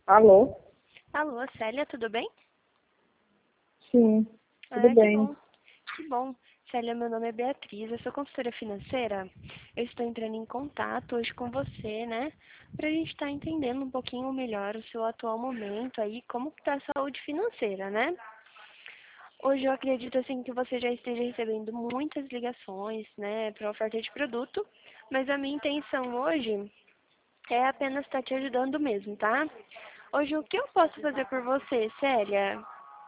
Alô? Alô, Célia, tudo bem? Sim, tudo Ah, que bem. bom. Que bom. Célia, meu nome é Beatriz, eu sou consultora financeira. Eu estou entrando em contato hoje com você, né? Para a gente estar entendendo um pouquinho melhor o seu atual momento aí, como está a saúde financeira, né? Hoje eu acredito assim que você já esteja recebendo muitas ligações, né, para oferta de produto, mas a minha intenção hoje é apenas estar te ajudando mesmo, tá? Hoje o que eu posso fazer por você, Célia?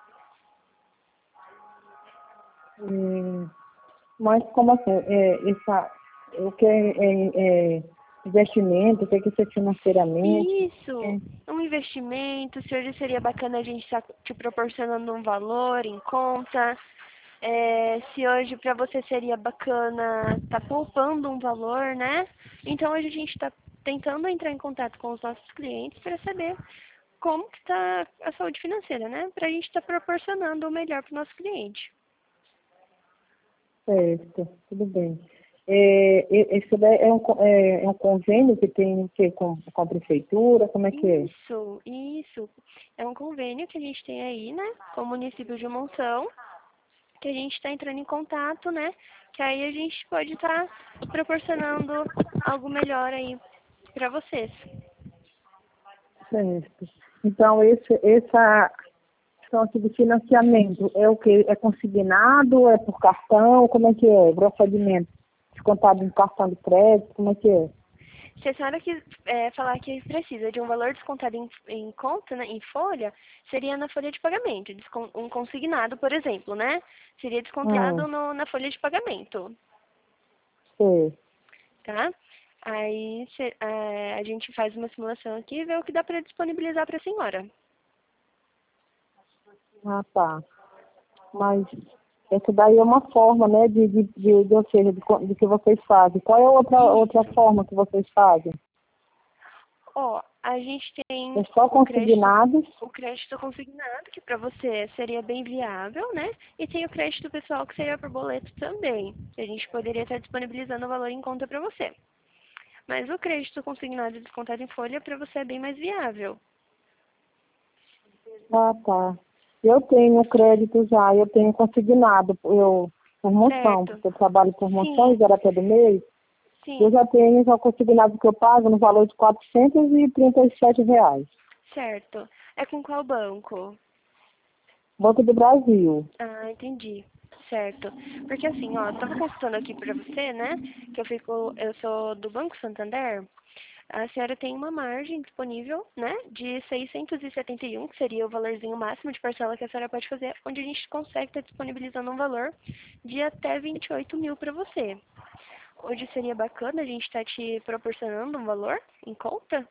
Hum, mas como assim? O que investimento, o que é isso financeiramente? Isso, É, um investimento, se hoje seria bacana a gente estar te proporcionando um valor em conta, se hoje para você seria bacana estar poupando um valor, né? Então hoje a gente está tentando entrar em contato com os nossos clientes para saber como que está a saúde financeira, né? Para a gente estar proporcionando o melhor para o nosso cliente. certo, tudo bem. Esse daí é um convênio que tem que, com a prefeitura, como é que é? Isso. É um convênio que a gente tem aí, né? Com o município de Monção, que a gente está entrando em contato, né? Que aí a gente pode estar proporcionando algo melhor aí para vocês. Certo. Então, essa questão aqui de financiamento é o quê? É consignado, é por cartão, como é que é? Procedimento descontado em cartão de crédito, como é que é? Se a senhora falar que precisa de um valor descontado em conta, né, em folha, seria na folha de pagamento. Um consignado, por exemplo, né? Seria Ah, descontado na folha de pagamento, sei. tá? Aí a gente faz uma simulação aqui e vê o que dá para disponibilizar para a senhora. Ah, tá. Mas essa daí é uma forma, né, ou seja, de que vocês fazem. Qual é a outra Isso. forma que vocês fazem? Ó, a gente É tem só consignados? o crédito consignado, que para você seria bem viável, né? E tem o crédito pessoal, que seria por boleto também. Que a gente poderia estar disponibilizando o valor em conta para você. Mas o crédito consignado e descontado em folha para você é bem mais viável. Ah, tá. Eu tenho crédito já, eu tenho consignado, por moção, Certo? porque eu trabalho por moção Sim, e gera todo mês. Eu sim, já tenho já consignado que eu pago no valor de R$ 437. certo. É com qual banco? Banco do Brasil. Ah, entendi. Certo. Porque assim, ó, eu tava consultando aqui pra você, né? Eu sou do Banco Santander. A senhora tem uma margem disponível, né? De 671, que seria o valorzinho máximo de parcela que a senhora pode fazer, onde a gente consegue estar disponibilizando um valor de até 28 mil para você. Hoje seria bacana a gente estar te proporcionando um valor em conta?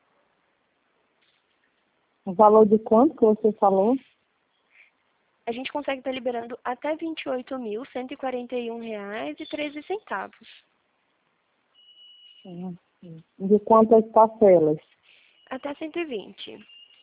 O valor de quanto que você falou? A gente consegue estar liberando até 28.141 reais e 13 centavos. Uhum. De quantas parcelas? Até 120.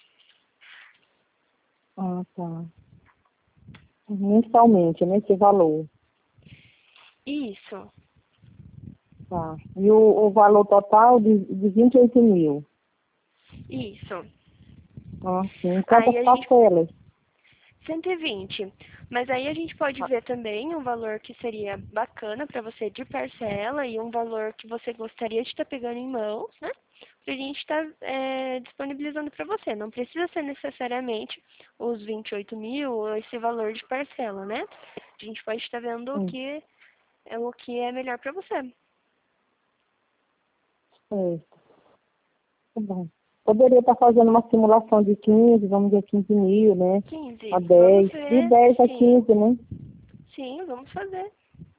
Ah, tá. Mensalmente, né, esse valor. Isso, Tá. E o valor total de 28 mil. isso. Ah, sim. Em quantas Aí a gente parcelas? 120. Mas aí a gente pode Ah, ver também um valor que seria bacana para você de parcela e um valor que você gostaria de estar pegando em mãos, né? Pra gente estar disponibilizando para você. Não precisa ser necessariamente os 28 mil ou esse valor de parcela, né? A gente pode estar vendo sim. o que é melhor para você. Certo. Tá bom. Poderia estar fazendo uma simulação de 15, vamos dizer 15 mil, né? 15. A Vamos 10. De ver. 10 a Sim, 15, né? sim, vamos fazer.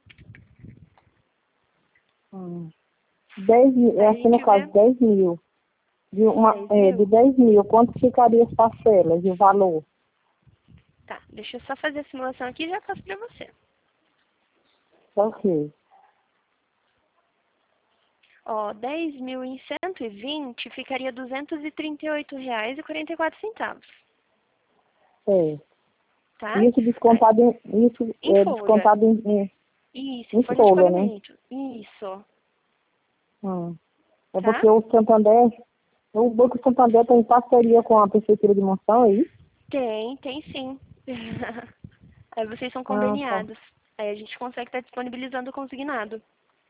Hum. 10 mil, é Aí a assim no gente caso, vê 10 mil. 10 mil. De 10 mil, quanto ficaria as parcelas e o valor? Tá, deixa eu só fazer a simulação aqui e já passo para você. Ok. Ó, 10 mil em 120 ficaria R$ 238,44, É. tá? Isso Aí, descontado isso em é folha. descontado Isso, em em folha de folha, né? pagamento. Isso, Hum. É tá? porque o Santander O Banco Santander tem parceria com a Prefeitura de Monção aí? Tem sim. Aí vocês são Ah, tá. conveniados. Aí a gente consegue estar disponibilizando o consignado.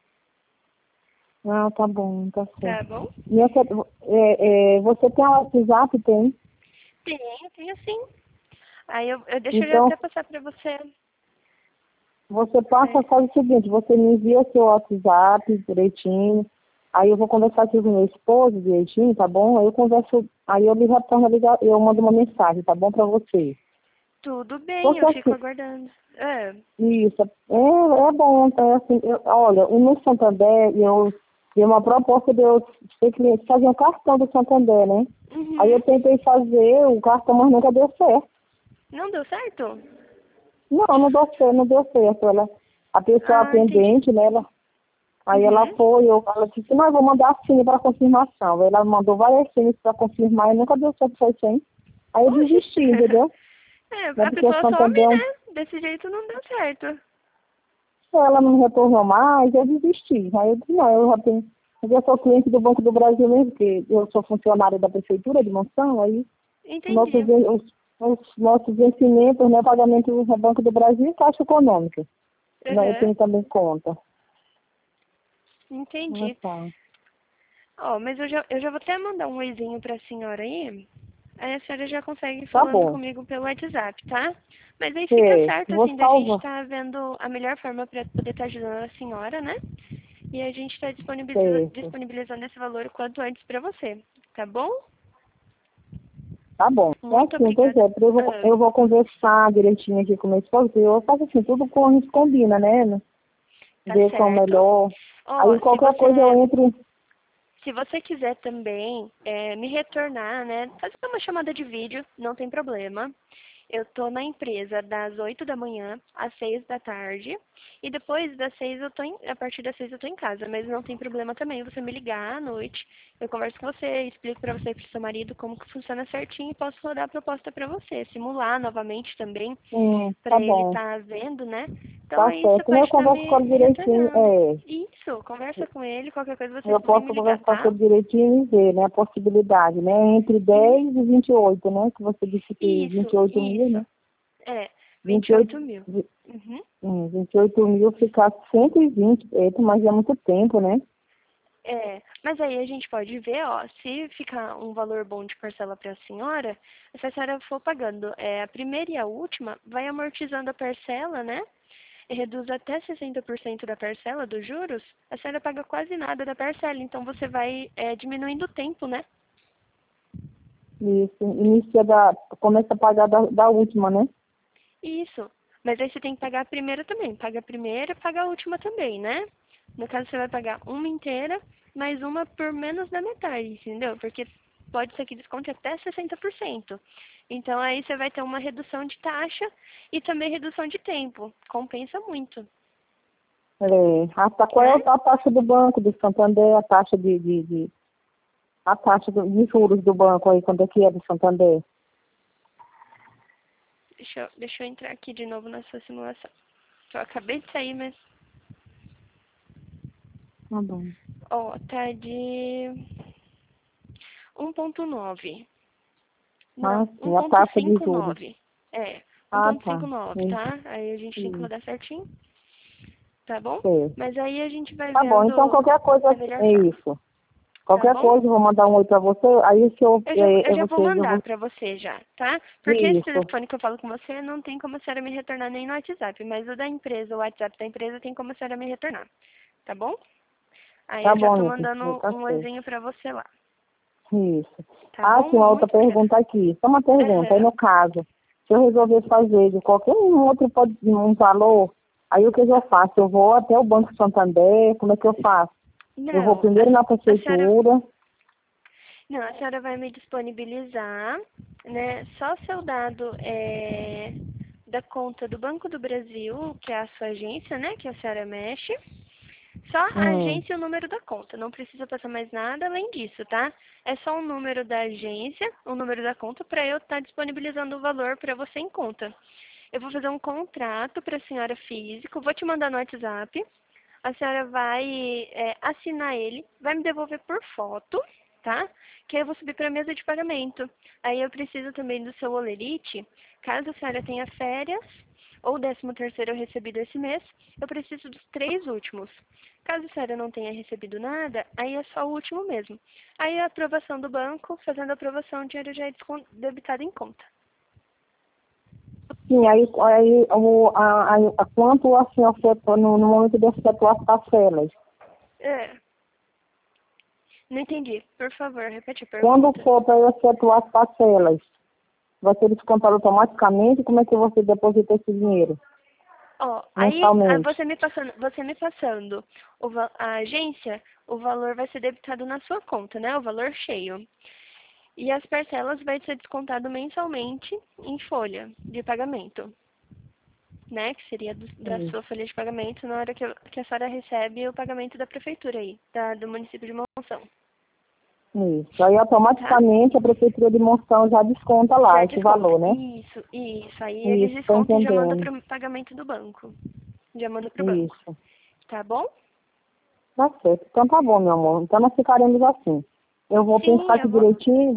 Ah, tá bom, tá Tá certo. bom? E você tem o WhatsApp, tem? Tenho sim. Aí eu deixo eu Então, até passar pra você. você passa, É, faz o seguinte, você me envia seu WhatsApp direitinho, aí eu vou conversar aqui com o meu esposo direitinho, tá bom? Aí eu converso, aí eu lhe retorno, eu mando uma mensagem, tá bom, pra você. tudo bem, Porque eu fico assim, aguardando. É. isso, é bom, é assim, olha, o no Santander, eu dei uma proposta de eu ser cliente, fazer um cartão do Santander, né? Aí Uhum. eu tentei fazer o cartão, mas nunca deu certo. Não deu certo? Não deu certo. A pessoa Ah, entendi. atendente, né, aí ela Uhum. foi, ela disse, não, eu vou mandar a senha para confirmação. Ela mandou várias senhas para confirmar e nunca deu certo foi sem. Aí eu Oxi. desisti, entendeu? É, Né, a porque o pessoa some, Santander, né? Desse jeito não deu certo. ela não me retornou mais, eu desisti. Aí eu disse, não, eu já tenho, eu sou cliente do Banco do Brasil mesmo, porque eu sou funcionária da Prefeitura de Monção, aí nossos, Entendi. os nossos vencimentos, né, pagamento do Banco do Brasil e Caixa Econômica. Né, eu Uhum. tenho também conta. Ah, Entendi. tá. Ó, mas eu já vou até mandar um oizinho pra senhora aí. Aí a senhora já consegue ir Tá falando bom. comigo pelo WhatsApp, tá? Mas aí fica É, certo, vou assim, da gente salvar. estar vendo a melhor forma pra poder estar ajudando a senhora, né? E a gente está Certo. disponibilizando esse valor o quanto antes pra você, tá bom? Tá bom. É Muito assim, pois obrigada. é, eu vou conversar direitinho aqui com meu esposo, e eu faço assim, tudo como a gente combina, né? Tá Ver qual é o certo. melhor. Ó, Aí qualquer coisa eu entro. se você quiser também me retornar, né? Fazer uma chamada de vídeo, não tem problema. Eu tô na empresa das 8 da manhã às 6 da tarde. E depois das 6 a partir das 6 eu tô em casa. Mas não tem problema também você me ligar à noite. Eu converso com você, explico pra você e pro seu marido como que funciona certinho e posso rodar a proposta pra você. Simular novamente também, Tá pra ele bom. estar vendo, né? Então Tá aí você certo. Né, pode eu estar converso com ele me direitinho. retornando. Isso, conversa com ele, qualquer coisa vocês Eu podem posso me ligar, conversar com tá? ele direitinho e ver, né? A possibilidade, né? Entre E 10 e 28, né? Que você disse que isso, 28 mil, isso. né? É, vinte e oito 28 mil. Uhum. 28 mil ficar 120, eita, mas é muito tempo, né? É, mas aí a gente pode ver, ó, se ficar um valor bom de parcela para a senhora, se a senhora for pagando a primeira e a última, vai amortizando a parcela, né? E reduz até 60% da parcela dos juros, a senhora paga quase nada da parcela, então você vai diminuindo o tempo, né? Isso, começa a pagar da última, né? Isso. Mas aí você tem que pagar a primeira também. Paga a primeira, paga a última também, né? No caso, você vai pagar uma inteira, mais uma por menos da metade, entendeu? Porque pode ser que desconte até 60%. Então, aí você vai ter uma redução de taxa e também redução de tempo. Compensa muito, Qual é né? a taxa do banco, do Santander, a taxa a taxa de juros do banco aí, quanto é que é do Santander? Deixa eu entrar aqui de novo na sua simulação. Eu acabei de sair, mas... Tá bom. Ó, tá de 1,9. Ah, Não, sim, a taxa de juros. 1,59. É, Ah, tá. 1,59, tá? Aí a gente tem que Sim, rodar certinho, tá bom? certo. Mas aí a gente vai Tá bom, então vendo qualquer coisa a melhor é forma, isso. tá Qualquer bom? coisa, eu vou mandar um oi pra você, aí o senhor, Eu já vou vocês, eu mandar vou... pra você já, tá? Porque esse Isso. telefone que eu falo com você não tem como a senhora me retornar nem no WhatsApp, mas o da empresa, o WhatsApp da empresa tem como a senhora me retornar, tá bom? Aí Tá eu já bom, tô Nilton, mandando tá um certo. oizinho pra você lá, Isso. tá Ah, bom? sim, uma outra Muito obrigada. pergunta aqui. Só uma pergunta. Aí, Aham. no caso, se eu resolver fazer de qualquer um outro um valor, aí o que eu faço? Eu vou até o Banco Santander, como é que eu faço? Eu vou Não, primeiro na a senhora prefeitura. Não, a senhora vai me disponibilizar, né, só seu dado da conta do Banco do Brasil, que é a sua agência, né, que a senhora mexe. Só a Hum, agência e o número da conta. Não precisa passar mais nada além disso, tá? É só o número da agência, o número da conta, para eu estar disponibilizando o valor para você em conta. Eu vou fazer um contrato para a senhora físico, vou te mandar no WhatsApp. A senhora vai assinar ele, vai me devolver por foto. tá? Que aí eu vou subir para a mesa de pagamento. Aí eu preciso também do seu holerite, caso a senhora tenha férias ou 13º recebido esse mês, eu preciso dos 3 últimos. Caso a senhora não tenha recebido nada, aí é só o último mesmo. Aí a aprovação do banco, fazendo a aprovação, o dinheiro já é debitado em conta. Sim, quanto assim, no momento de efetuar as parcelas? É. Não entendi. Por favor, repete a pergunta. Quando for para eu efetuar as parcelas, vai ser descontado automaticamente? Como é que você deposita esse dinheiro? Ó, aí você me passando a agência, o valor vai ser debitado na sua conta, né? O valor cheio. E as parcelas vai ser descontado mensalmente em folha de pagamento, né? Que seria da sua folha de pagamento na hora que a senhora recebe o pagamento da prefeitura aí, do município de Monção. Isso. Aí automaticamente a prefeitura de Monção já desconta lá esse valor, né? Isso. Aí eles descontam e já mandam para o pagamento do banco. Já manda para o banco. Isso. Tá bom? Tá certo. Então tá bom, meu amor. Então nós ficaremos assim. Eu vou pensar aqui direitinho,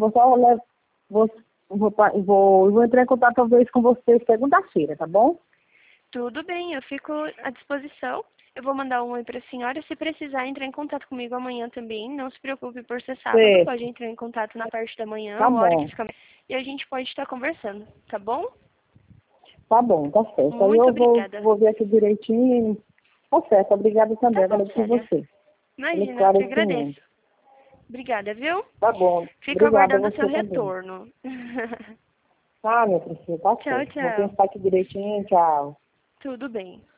vou entrar em contato talvez com vocês segunda-feira, tá bom? Tudo bem, eu fico à disposição. Eu vou mandar um oi para a senhora. Se precisar entrar em contato comigo amanhã também, não se preocupe por ser sábado. Certo. Pode entrar em contato na parte da manhã, Tá hora bom. que fica. E a gente pode estar conversando, tá bom? Tá bom, tá certo. Muito Aí eu obrigada. vou ver aqui direitinho. Tá certo, obrigada também. Tá bom, Agradeço você. Imagina, eu que agradeço. Obrigada, viu? Tá bom. Fico Obrigada aguardando o seu também. retorno. Tá, minha princesa, tá certo. Tchau. Vou pensar aqui direitinho, tchau. Tudo bem.